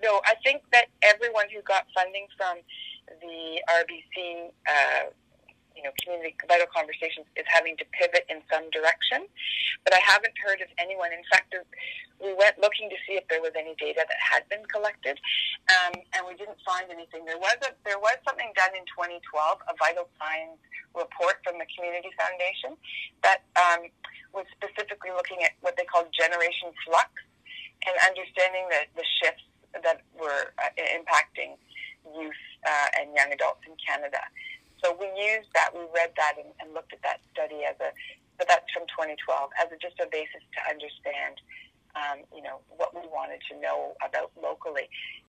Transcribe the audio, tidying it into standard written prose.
So I think that everyone who got funding from the RBC, Community Vital Conversations, is having to pivot in some direction. But I haven't heard of anyone. In fact, we went looking to see if there was any data that had been collected, and we didn't find anything. There was something done in 2012, a vital signs report from the Community Foundation that was specifically looking at what they called generation flux and understanding the shifts that were impacting youth and young adults in Canada. So we used that, we read that and looked at that study but that's from 2012, as just a basis to understand, what we wanted to know about locally.